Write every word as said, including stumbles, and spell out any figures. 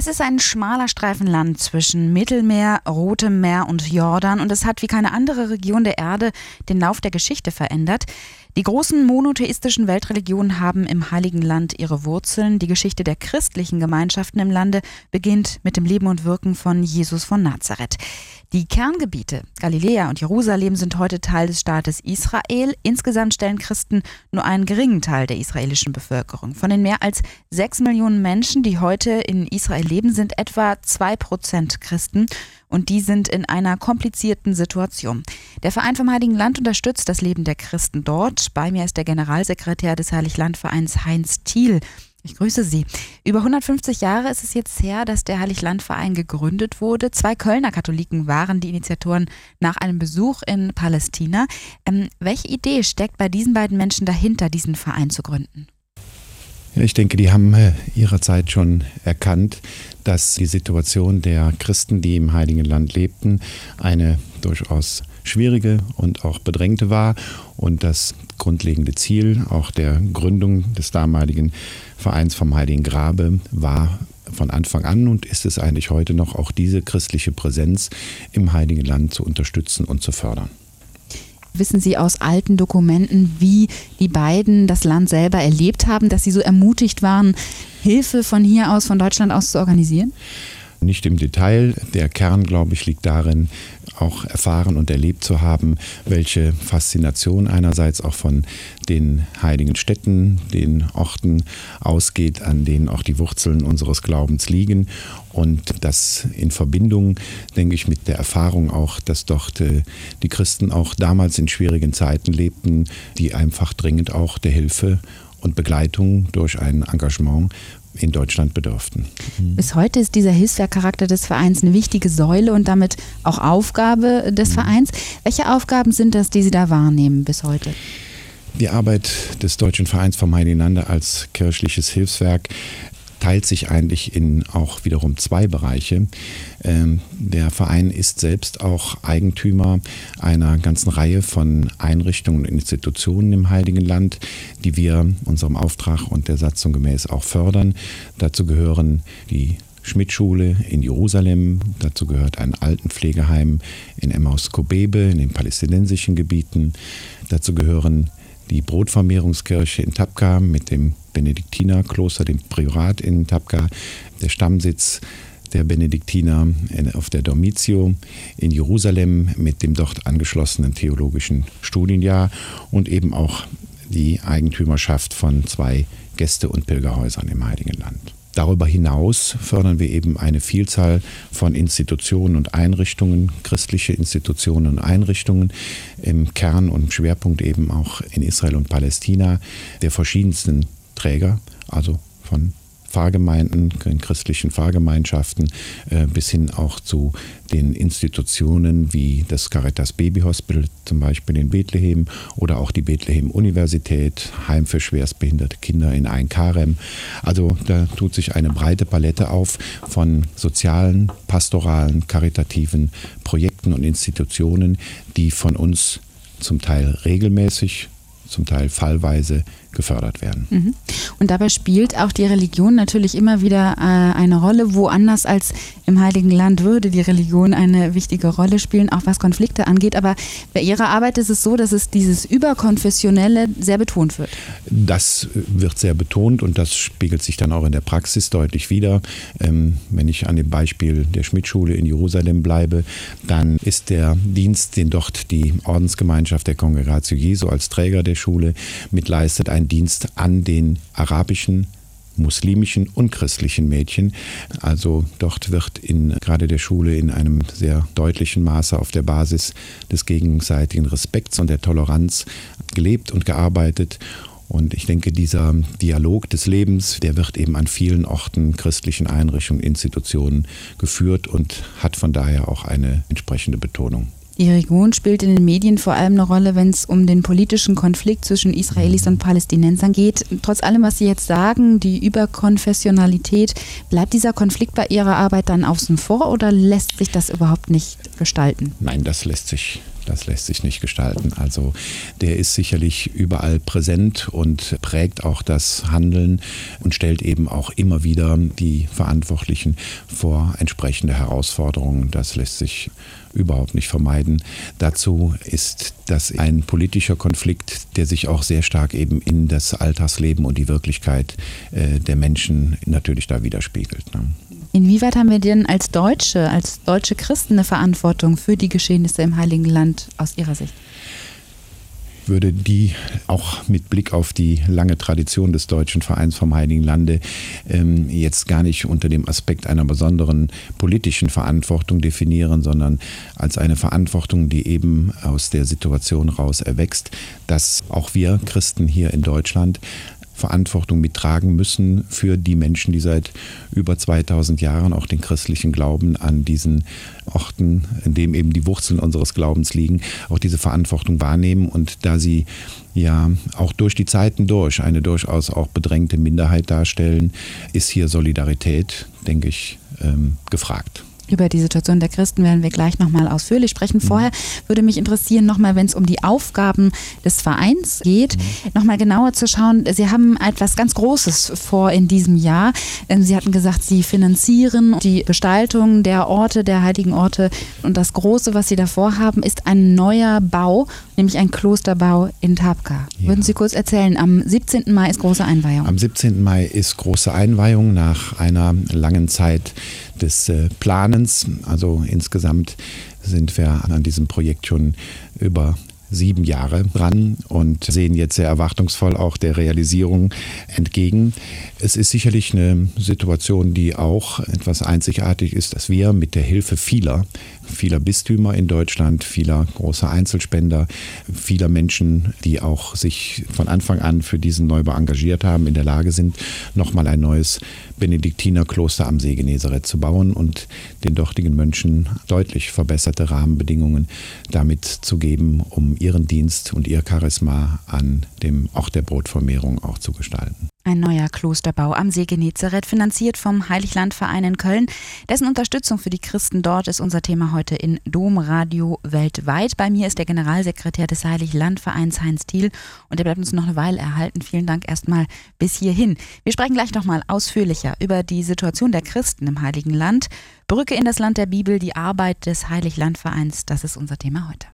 Es ist ein schmaler Streifen Land zwischen Mittelmeer, Rotem Meer und Jordan und es hat wie keine andere Region der Erde den Lauf der Geschichte verändert. Die großen monotheistischen Weltreligionen haben im Heiligen Land ihre Wurzeln. Die Geschichte der christlichen Gemeinschaften im Lande beginnt mit dem Leben und Wirken von Jesus von Nazareth. Die Kerngebiete Galiläa und Jerusalem sind heute Teil des Staates Israel. Insgesamt stellen Christen nur einen geringen Teil der israelischen Bevölkerung. Von den mehr als sechs Millionen Menschen, die heute in Israel leben, sind etwa zwei Prozent Christen. Und die sind in einer komplizierten Situation. Der Verein vom Heiligen Land unterstützt das Leben der Christen dort. Bei mir ist der Generalsekretär des Heiliglandvereins Heinz Thiel. Ich grüße Sie. Über hundertfünfzig Jahre ist es jetzt her, dass der Heiliglandverein gegründet wurde. Zwei Kölner Katholiken waren die Initiatoren nach einem Besuch in Palästina. Ähm, welche Idee steckt bei diesen beiden Menschen dahinter, diesen Verein zu gründen? Ja, ich denke, die haben äh, ihrer Zeit schon erkannt, dass die Situation der Christen, die im Heiligen Land lebten, eine durchaus schwierige und auch bedrängte war. Und das grundlegende Ziel auch der Gründung des damaligen Vereins vom Heiligen Grabe war von Anfang an und ist es eigentlich heute noch, auch diese christliche Präsenz im Heiligen Land zu unterstützen und zu fördern. Wissen Sie aus alten Dokumenten, wie die beiden das Land selber erlebt haben, dass sie so ermutigt waren, Hilfe von hier aus, von Deutschland aus zu organisieren? Nicht im Detail. Der Kern, glaube ich, liegt darin, auch erfahren und erlebt zu haben, welche Faszination einerseits auch von den heiligen Städten, den Orten ausgeht, an denen auch die Wurzeln unseres Glaubens liegen. Und das in Verbindung, denke ich, mit der Erfahrung auch, dass dort äh, die Christen auch damals in schwierigen Zeiten lebten, die einfach dringend auch der Hilfe und Begleitung durch ein Engagement in Deutschland bedurften. Bis heute ist dieser Hilfswerkcharakter des Vereins eine wichtige Säule und damit auch Aufgabe des Vereins. Welche Aufgaben sind das, die Sie da wahrnehmen bis heute? Die Arbeit des Deutschen Vereins vom Heiligen Lande als kirchliches Hilfswerk teilt sich eigentlich in auch wiederum zwei Bereiche. Ähm, der Verein ist selbst auch Eigentümer einer ganzen Reihe von Einrichtungen und Institutionen im Heiligen Land, die wir unserem Auftrag und der Satzung gemäß auch fördern. Dazu gehören die Schmidt-Schule in Jerusalem, dazu gehört ein Altenpflegeheim in Emmaus-Kobebe in den palästinensischen Gebieten, dazu gehören die Brotvermehrungskirche in Tabqa mit dem Benediktinerkloster, dem Priorat in Tabqa, der Stammsitz der Benediktiner auf der Dormitio in Jerusalem mit dem dort angeschlossenen theologischen Studienjahr und eben auch die Eigentümerschaft von zwei Gäste- und Pilgerhäusern im Heiligen Land. Darüber hinaus fördern wir eben eine Vielzahl von Institutionen und Einrichtungen, christliche Institutionen und Einrichtungen, im Kern und im Schwerpunkt eben auch in Israel und Palästina, der verschiedensten Träger, also von Pfarrgemeinden, christlichen Pfarrgemeinschaften äh, bis hin auch zu den Institutionen wie das Caritas Baby Hospital zum Beispiel in Bethlehem oder auch die Bethlehem Universität, Heim für schwerstbehinderte Kinder in Ein-Karem. Also da tut sich eine breite Palette auf von sozialen, pastoralen, karitativen Projekten und Institutionen, die von uns zum Teil regelmäßig, zum Teil fallweise gefördert werden. Mhm. Und dabei spielt auch die Religion natürlich immer wieder äh, eine Rolle. Woanders als im Heiligen Land würde die Religion eine wichtige Rolle spielen, auch was Konflikte angeht. Aber bei Ihrer Arbeit ist es so, dass es dieses Überkonfessionelle sehr betont wird. Das wird sehr betont und das spiegelt sich dann auch in der Praxis deutlich wider. Ähm, wenn ich an dem Beispiel der Schmidt-Schule in Jerusalem bleibe, dann ist der Dienst, den dort die Ordensgemeinschaft der Kongregatio Jesu als Träger der Schule mitleistet, ein Dienst an den arabischen, muslimischen und christlichen Mädchen. Also dort wird in gerade der Schule in einem sehr deutlichen Maße auf der Basis des gegenseitigen Respekts und der Toleranz gelebt und gearbeitet. Und ich denke, dieser Dialog des Lebens, der wird eben an vielen Orten, christlichen Einrichtungen, Institutionen geführt und hat von daher auch eine entsprechende Betonung. Die Region spielt in den Medien vor allem eine Rolle, wenn es um den politischen Konflikt zwischen Israelis und Palästinensern geht. Trotz allem, was Sie jetzt sagen, die Überkonfessionalität, bleibt dieser Konflikt bei Ihrer Arbeit dann außen vor oder lässt sich das überhaupt nicht gestalten? Nein, das lässt sich Das lässt sich nicht gestalten. Also der ist sicherlich überall präsent und prägt auch das Handeln und stellt eben auch immer wieder die Verantwortlichen vor entsprechende Herausforderungen. Das lässt sich überhaupt nicht vermeiden. Dazu ist das ein politischer Konflikt, der sich auch sehr stark eben in das Alltagsleben und die Wirklichkeit äh, der Menschen natürlich da widerspiegelt. Ne? Inwieweit haben wir denn als Deutsche, als deutsche Christen eine Verantwortung für die Geschehnisse im Heiligen Land aus Ihrer Sicht? Würde die auch mit Blick auf die lange Tradition des Deutschen Vereins vom Heiligen Lande ähm, jetzt gar nicht unter dem Aspekt einer besonderen politischen Verantwortung definieren, sondern als eine Verantwortung, die eben aus der Situation raus erwächst, dass auch wir Christen hier in Deutschland Verantwortung mittragen müssen für die Menschen, die seit über zweitausend Jahren auch den christlichen Glauben an diesen Orten, in dem eben die Wurzeln unseres Glaubens liegen, auch diese Verantwortung wahrnehmen. Und da sie ja auch durch die Zeiten durch eine durchaus auch bedrängte Minderheit darstellen, ist hier Solidarität, denke ich, ähm, gefragt. Über die Situation der Christen werden wir gleich nochmal ausführlich sprechen. Vorher würde mich interessieren, nochmal, wenn es um die Aufgaben des Vereins geht, mhm. nochmal genauer zu schauen. Sie haben etwas ganz Großes vor in diesem Jahr. Sie hatten gesagt, Sie finanzieren die Gestaltung der Orte, der heiligen Orte. Und das Große, was Sie davor haben, ist ein neuer Bau, nämlich ein Klosterbau in Tabka. Ja. Würden Sie kurz erzählen, am siebzehnten Mai ist große Einweihung. Am siebzehnten Mai ist große Einweihung nach einer langen Zeit des äh, Planens. Also insgesamt sind wir an diesem Projekt schon über sieben Jahre dran und sehen jetzt sehr erwartungsvoll auch der Realisierung entgegen. Es ist sicherlich eine Situation, die auch etwas einzigartig ist, dass wir mit der Hilfe vieler, vieler Bistümer in Deutschland, vieler großer Einzelspender, vieler Menschen, die auch sich von Anfang an für diesen Neubau engagiert haben, in der Lage sind, nochmal ein neues Benediktinerkloster am See Genezareth zu bauen und den dortigen Mönchen deutlich verbesserte Rahmenbedingungen damit zu geben, um ihren Dienst und ihr Charisma an dem Ort der Brotvermehrung auch zu gestalten. Ein neuer Klosterbau am See Genezareth, finanziert vom Heiliglandverein in Köln. Dessen Unterstützung für die Christen dort ist unser Thema heute in Domradio weltweit. Bei mir ist der Generalsekretär des Heiliglandvereins Heinz Thiel und der bleibt uns noch eine Weile erhalten. Vielen Dank erstmal bis hierhin. Wir sprechen gleich nochmal ausführlicher über die Situation der Christen im Heiligen Land. Brücke in das Land der Bibel, die Arbeit des Heiliglandvereins, das ist unser Thema heute.